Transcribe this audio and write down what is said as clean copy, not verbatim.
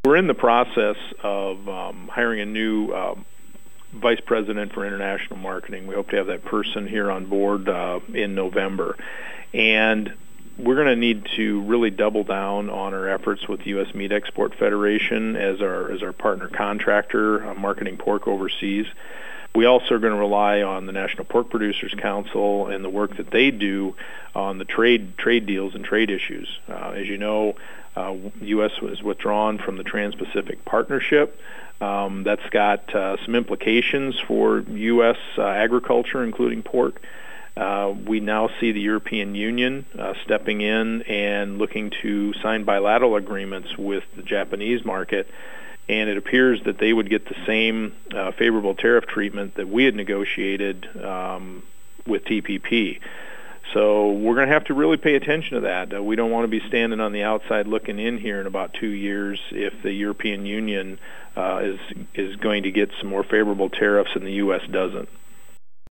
We're in the process of hiring a new Vice President for International Marketing. We hope to have that person here on board in November. And we're going to need to really double down on our efforts with the U.S. Meat Export Federation as our partner contractor marketing pork overseas. We also are going to rely on the National Pork Producers Council and the work that they do on the trade deals and trade issues. As you know, the U.S. was withdrawn from the Trans-Pacific Partnership. That's got some implications for U.S. agriculture, including pork. We now see the European Union stepping in and looking to sign bilateral agreements with the Japanese market, and it appears that they would get the same favorable tariff treatment that we had negotiated with TPP. So we're going to have to really pay attention to that. We don't want to be standing on the outside looking in here in about 2 years if the European Union is going to get some more favorable tariffs and the U.S. doesn't.